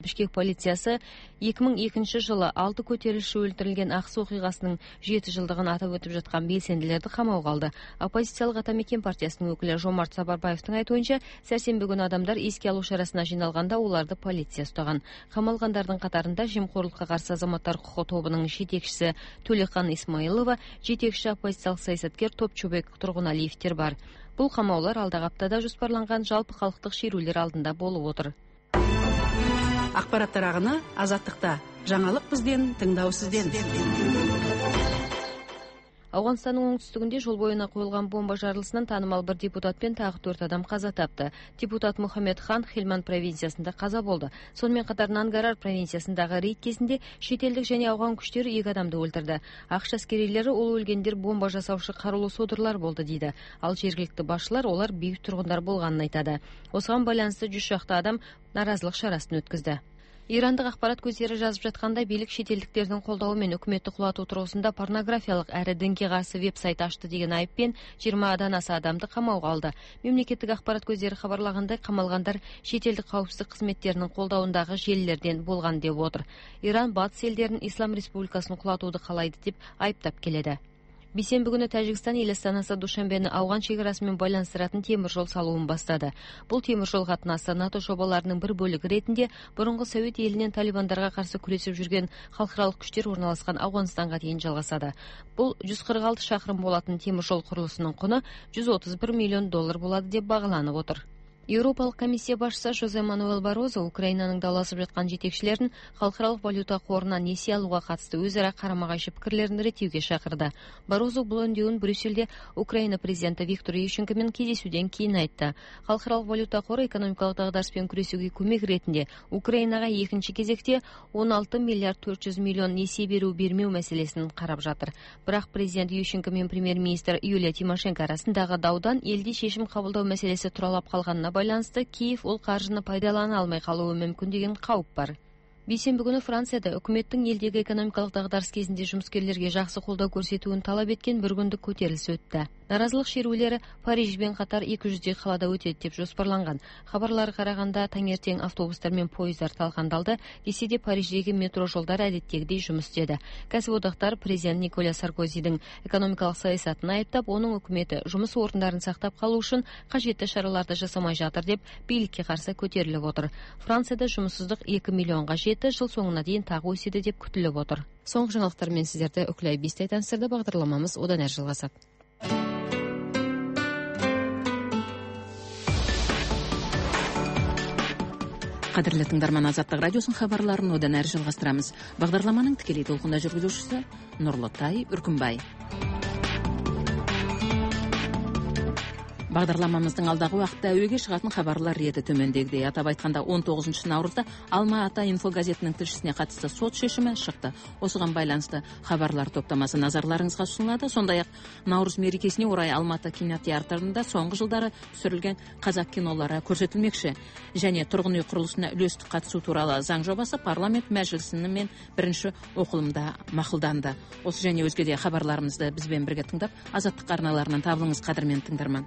Бішкек полициясы 2002 жылы 6 көтерілісші өлтірілген Ақсу оқиғасының 7 жылдығын атап өтіп жатқан белсенділерді қамауға алды. Оппозициялық Атамекен партиясының өкілі Жомарт Сапарбаевтың айтуынша, сәрсенбі күні адамдар еске алу шарасына жиналғанда оларды полиция ұстаған. Қамалғандардың қатарында жемқорлыққа қарсы азаматтар құқығы тобының жетекшісі Төлеқан Исмаилова, жетекші оппозициялық саясаткер Топчубек Тұрғыналиевтер бар. Бұл қамаулар алдағы аптада жоспарланған жалпы халықтық шерулер алдында болып отыр. Ақпараттар ағыны Азаттықта. Жаңалық бізден, тыңдау сізден. Ауғанстанның оңтүстігінде жол бойына қойылған бомба жарылысынан танымал бір депутат пен тағы 4 адам қаза тапты. Депутат Мухаммед Хан Хельманд провинциясында қаза болды. Сонымен қатар Нангарар провинциясындағы рейд кезінде шетелдік және ауған күштері 2 адамды өлтірді. Ақш әскерилері ол өлгендер бомба жасаушы қарулы содырлар болды дейді. Ал жергілікті басшылар олар бейбіт тұрғындар болғанын айтады. Осыған байланысты 100 шақты адам наразылық шарасын өткізді. Ирандық ақпарат көздері жазып жатқанда билік шетелдіктердің қолдауымен үкіметті құлату тұрғысында порнографиялық әрі дінге қарсы веб-сайт ашты деген айыппен 20-дан аса адамды қамауға алды. Мемлекеттік ақпарат көздері хабарлағандай, қамалғандар шетелдік қауіпсіздік қызметтерінің қолдауындағы желілерден болған деп отыр. Иран батыс елдерін Ислам Республикасын құлатуды қалайды деп айыптап келеді. Бейсенбі күні Тәжікстан ел астанасы Душанбені ауған шекарасымен байланыстыратын темір жол салуын бастады. Бұл темір жол қатынасы НАТО жобаларының бір бөлігі ретінде бұрынғы Совет елінен талибандарға қарсы күресіп жүрген халықаралық күштер орналасқан Ауғанстанға дейін жалғасады. Бұл 146 шақырым болатын темір жол құрылысының құны $131 миллион болады деп бағаланып отыр. Еуропалық комиссия басшысы Жозе Мануэл Барозо Украинаның дауласып жатқан жетекшілерін халықаралық валюта қорынан несие алуға қатысты өзара қарама-қайшы пікірлерін реттеуге шақырды. Барозо бұл үндеуін Брюссельде Украина президенті Виктор Ющенкомен кездесуден кейін айтты. Халықаралық валюта қоры экономикалық дағдарыспен күресуге көмек ретінде Украинаға екінші кезекте 16 миллиард 400 миллион несие беру-бермеу мәселесін қарап жатыр. Бірақ президент Ющенко мен премьер-министр Юлия Тимошенко арасындағы даудан елде шешім қабылдау мәселесі тұралап қалғанына байланысты Киев ол қаржыны пайдалана алмай қалуы мүмкін деген қауіп бар. Бейсенбі күні Францияда үкіметтің елдегі экономикалық дағдарыс кезінде жұмыскерлерге жақсы қолдау көрсетуін талап еткен бір күндік көтеріліс өтті. Наразылық шерулері Парижбен қатар 200 қалада өтеді деп жоспарланған. Хабарларға қарағанда таңертең автобустар мен пойыздар талқандалды, десе де Париждегі метро жолдары әдеттегідей жұмыс істеді. Кәсіподақтар президент Николя Саркозидің экономикалық саясатын айыптап, оның үкіметі жұмыс орындарын сақтап қалу үшін қажетті шараларды жасамай жатыр деп билікке қарсы көтеріліп отыр. Францияда жұмыссыздық 2 миллионға жетті, жыл соңына дейін тағы өседі деп күтіліп отыр. Соңғы жаңалықтармен сіздерді Үкілай Бестай таныстырды. Бағдарламамыз одан әрі жалғасады. Қадірлі тыңдарман, Азаттық радиосын хабарларын одан әрі жалғастырамыз. Бағдарламаның тікелей толқында жүргізушісі Нұрлытай Үркімбай. Бағдарламамыздың алдағы уақытта әуеге шығатын хабарлар реті төмендегідей. Атап айтқанда 19 наурызда Алма-Ата инфо газетінің тілшісіне қатысты сот шешімі шықты. Осыған байланысты хабарлар топтамасы назарларыңызға ұсынылады. Сондай-ақ наурыз мерекесіне орай Алматы кинотеатрында соңғы жылдары түсірілген қазақ кинолары көрсетілмекші. Және тұрғын үй құрылысына үлестік қатысу туралы заң жобасы парламент мәжілісімен бірінші оқылымда мақұлданды. Осы және өзге де хабарларымызды бізбен бірге тыңдап, Азаттық арналарынан табылыңыз, қадірмен тыңдарман.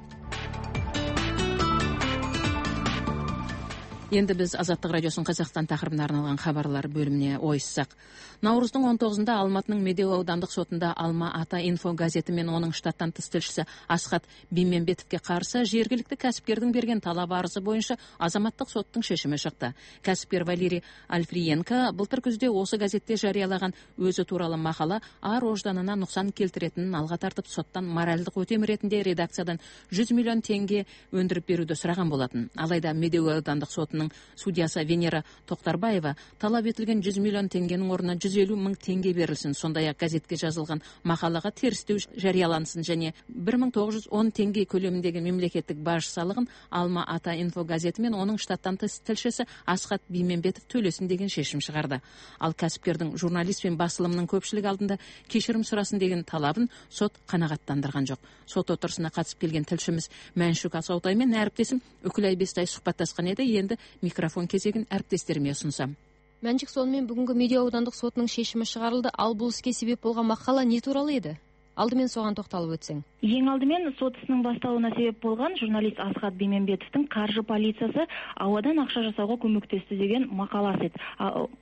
Енді біз Азаттық радиосын Қазақстан тақырыбына арналған хабарлар бөліміне ойыссақ. Наурыздың 19-ында Алматының Медеу аудандық сотында Алма-Ата инфо газеті мен оның штаттан тыс тілшісі Асхат Бимембетовке қарсы жергілікті кәсіпкердің берген талап арызы бойынша азаматтық соттың шешімі шықты. Кәсіпкер Валерий Альфриенко былтыр күзде осы газетте жариялаған өзі туралы мақала ар-ожданына нұқсан келтіретінін алға тартып, соттан моральдық өтем ретінде редакциядан 100 миллион теңге өндіріп беруді сұраған болатын. Алайда Медеу аудандық сотының судьясы Венера Тоқтарбаева талап етілген 100 миллион теңгенің орнына 150 мың теңге берілсін. Сондай-ақ газетке жазылған мақалаға терістеу жариялансын және 1910 теңге көлеміндегі мемлекеттік баж салығын Алма-Ата инфо газеті мен оның штаттан тыс тілшісі Асхат Бимембетов төлесін деген шешім шығарды. Ал кәсіпкердің журналист пен басылымның көпшілік алдында кешірім сұрасын деген талабын сот қанағаттандырған жоқ. Сот отырысына қатысып келген тілшіміз Мәншүк Асаутай мен әріптесім Үкілай Бестай сұхбаттасқан еді. Енді микрофон кезегін әріптестеріме ұсынсам. Мәншүк, сонымен бүгінгі Медеу аудандық сотының шешімі шығарылды. Ал бұл іске себеп болған мақала не туралы еді? Алдымен соған тоқталып өтсең. Ең алдымен сот ісінің басталуына себеп болған журналист Асхат Бейменбетовтің қаржы полициясы ауадан ақша жасауға көмектесті деген мақаласы еді.